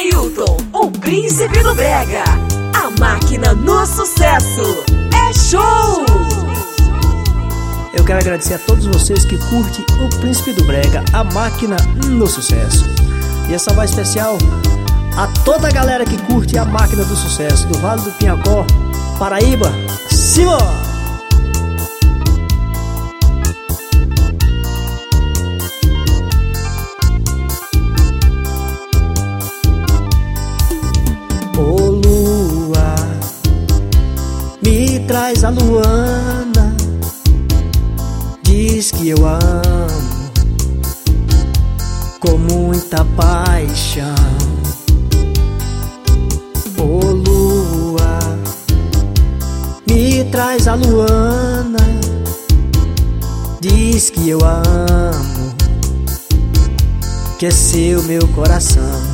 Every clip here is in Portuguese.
Ailton, o príncipe do brega. A máquina no sucesso. É show! Eu quero agradecer a todos vocês que curtem o príncipe do brega, a máquina no sucesso. E essa vai especial a toda a galera que curte a máquina do sucesso do Vale do Pinhacó, Paraíba. Simão! Ô lua, me traz a luana, diz que eu amo com muita paixão. Ô lua, me traz a luana, diz que eu amo, que é seu meu coração.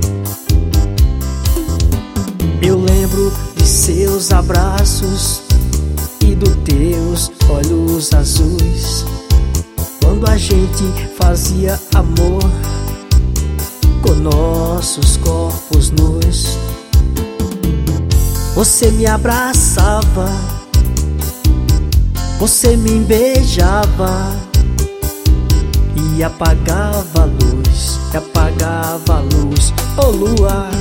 Eu lembro de seus abraços e dos teus olhos azuis, quando a gente fazia amor com nossos corpos nus. Você me abraçava, você me beijava e apagava a luz, e apagava a luz. Ô lua,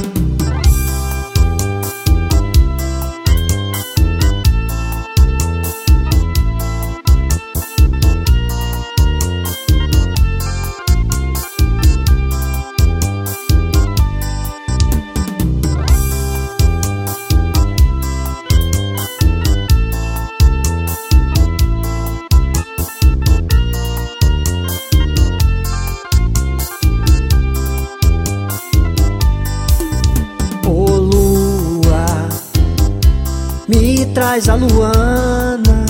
me traz a luana,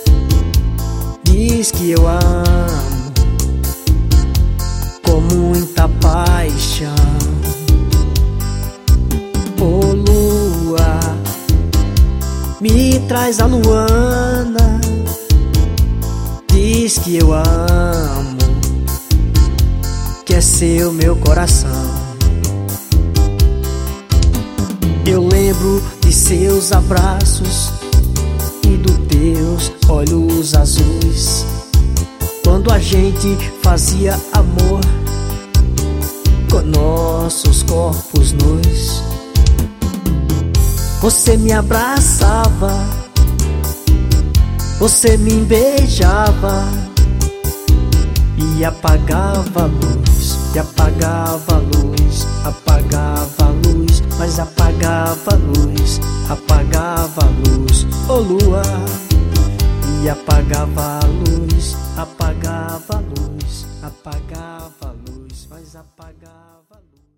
diz que eu amo com muita paixão. Ô lua, me traz a luana, diz que eu amo, que é seu meu coração. Eu lembro de seus abraços e dos teus olhos azuis, quando a gente fazia amor com nossos corpos nus. Você me abraçava, você me beijava e apagava a luz, e apagava a luz, apagava a luz, mas apagava a luz, apagava a luz. Ô lua, e apagava a luz, apagava a luz, apagava